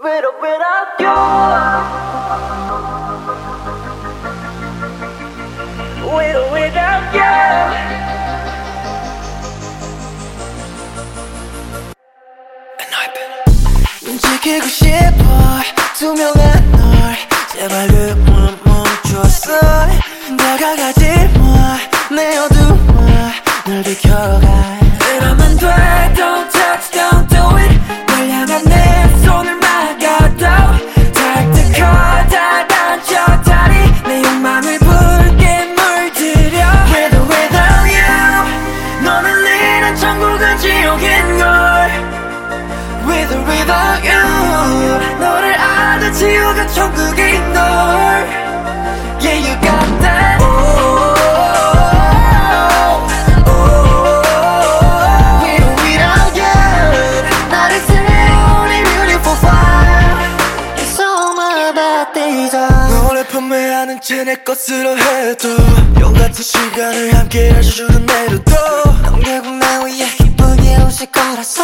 Without you, without you. 눈치채고 싶어 투명한 널 제발 그만 멈춰서 다가가지 마내 어두워 널 비켜가 이러면 돼 Don't touch, don't do it 널 향한 내 손을 막아도 닿을 다 닫혀 다리 내 욕망을 붉게 물들여 With or without you 너는 잃은 천국은 지옥인걸 With or without you 너를 아는 지옥은 천국인 널 Yeah you got that With or without you 나를 태운 이 beautiful fire It's all my bad days 너를 판매하는 채 내 것으로 해도 용같은 시간을 함께 할 줄은 내려도 넌 결국 나 위해 기쁘게 웃을 거라서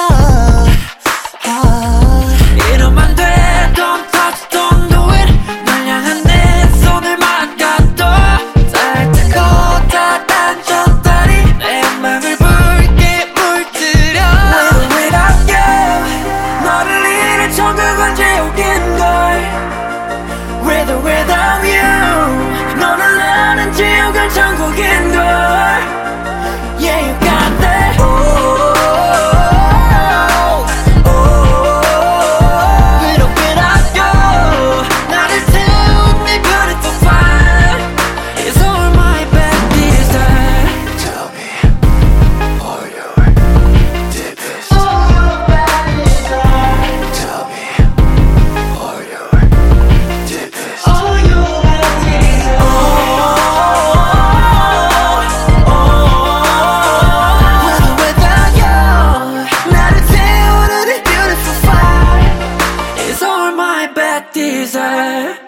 이러면 안 돼 Don't touch, don't do it 널 향한 내 손을 막아도 닿을 때고 다 닫혔다니 내 맘을 붉게 물들여 With or without you 너를 잃은 천국은 지옥인걸 With or without you 너를 아는 지옥은 천국인걸 Yeah you got that bad desire